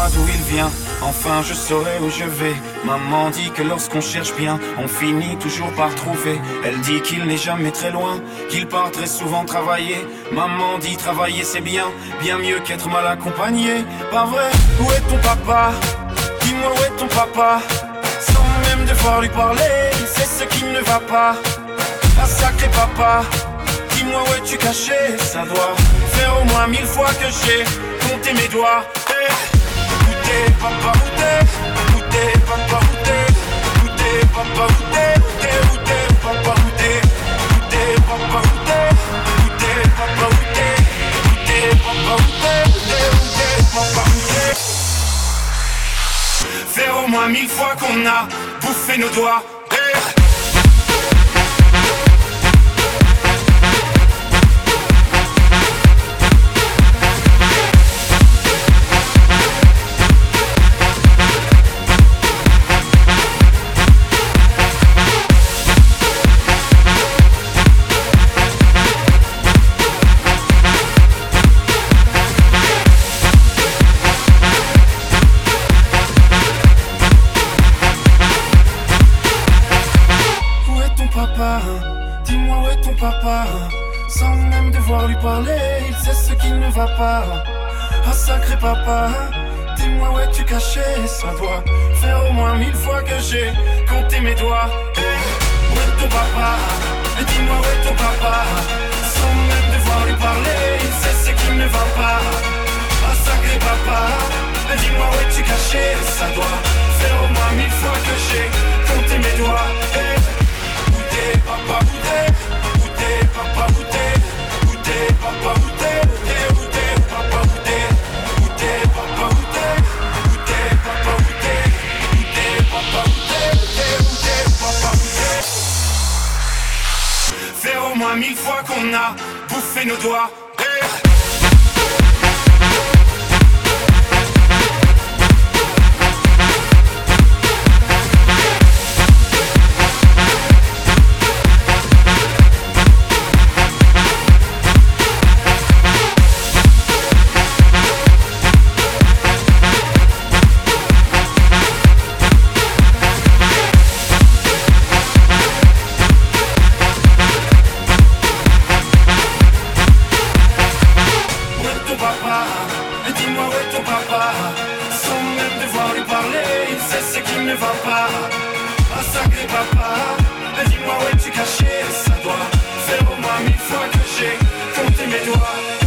pas d'où il vient, enfin je saurai où je vais. Maman dit que lorsqu'on cherche bien, on finit toujours par trouver. Elle dit qu'il n'est jamais très loin, qu'il part très souvent travailler. Maman dit travailler c'est bien, bien mieux qu'être mal accompagné. Pas vrai, où est ton papa? Dis-moi où est ton papa? Sans même devoir lui parler, il sait ce qui ne va pas. Ah sacré papa, dis-moi où es-tu caché? Ça doit faire au moins 1000 fois que j'ai compté mes doigts. Hey. Où t'es papa, où t'es? Où t'es papa, où t'es? Où t'es papa, où t'es? Où t'es papa, où t'es? Où t'es papa, où t'es? Où t'es papa, où t'es? Où t'es papa, où t'es? Où t'es papa, où t'es? Faire au moins 1000 fois qu'on a bouffé nos doigts. Hey. Dis-moi où est ton papa? Sans même devoir lui parler, il sait ce qui ne va pas. Ah sacré papa, dis-moi où es-tu caché? Ça doit faire au moins 1000 fois que j'ai compté mes doigts. Hey, où est ton papa? Dis-moi où est ton papa? Sans même devoir lui parler, il sait ce qui ne va pas. Ah sacré papa, dis-moi où es-tu caché? Ça doit faire au moins 1000 fois que j'ai compté mes doigts. Hey, papa, où t'es? Où t'es papa, où t'es? Où t'es papa, où t'es? Où t'es papa, où t'es? Où t'es papa, où t'es? Où t'es papa, où t'es? Où t'es papa, où t'es? Où t'es papa, où t'es? Faire au moins 1000 fois qu'on a bouffé nos doigts. Dis-moi où est ton papa? Sans même devoir lui parler, il sait ce qui ne va pas. Ah sacré papa, dis-moi où es-tu caché? Ça doit faire au moins 1000 fois que j'ai compté mes doigts.